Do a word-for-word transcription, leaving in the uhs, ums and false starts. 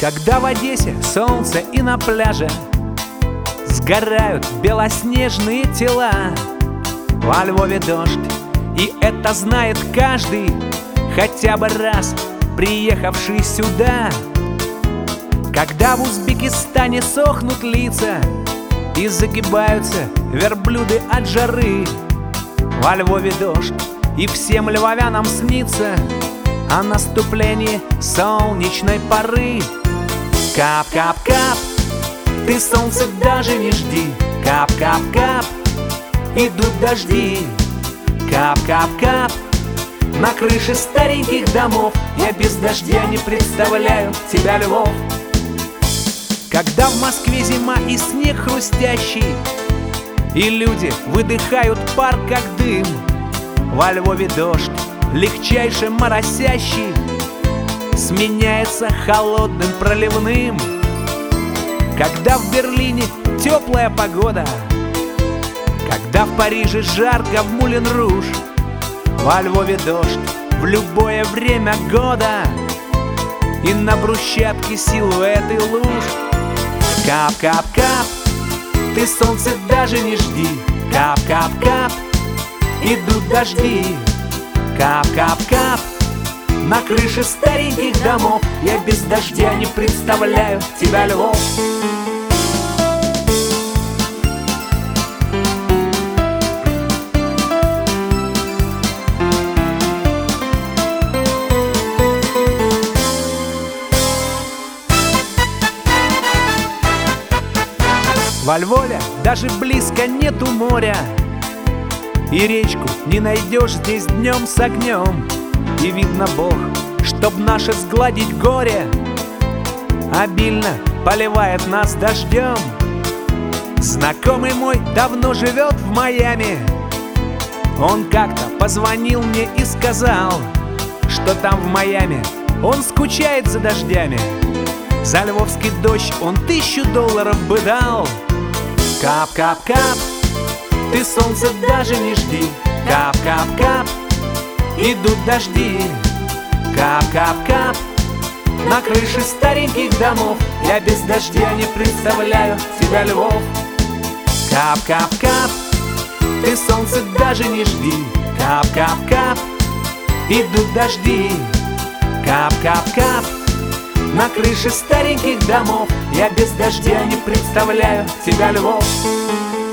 Когда в Одессе солнце и на пляже сгорают белоснежные тела, во Львове дождь, и это знает каждый, хотя бы раз приехавший сюда. Когда в Узбекистане сохнут лица и загибаются верблюды от жары, во Львове дождь, и всем львовянам снится о наступлении солнечной поры. Кап-кап-кап, ты солнце даже не жди. Кап-кап-кап, идут дожди. Кап-кап-кап, на крыше стареньких домов я без дождя не представляю тебя, Львов. Когда в Москве зима и снег хрустящий, и люди выдыхают пар, как дым, во Львове дождь, легчайше моросящий, сменяется холодным проливным. Когда в Берлине теплая погода, когда в Париже жарко в Мулен-Руж, во Львове дождь в любое время года, и на брусчатке силуэты луж. Кап-кап-кап, ты солнце даже не жди. Кап-кап-кап, идут дожди. Кап-кап-кап, на крыше стареньких домов я без дождя не представляю тебя, Львов. Во Львове даже близко нету моря, и речку не найдешь здесь днем с огнем. И видно, Бог, чтоб наше сгладить горе, обильно поливает нас дождем. Знакомый мой давно живет в Майами. Он как-то позвонил мне и сказал, что там в Майами он скучает за дождями. За львовский дождь он тысячу долларов бы дал. Кап-кап-кап, ты солнце даже не жди. Кап-кап-кап, идут дожди. Кап-кап-кап, на крыше стареньких домов я без дождя не представляю тебя, Львов. Кап-кап-кап, ты солнце даже не жди. Кап-кап-кап, идут дожди. Кап-кап-кап, на крыше стареньких домов я без дождя не представляю тебя, Львов.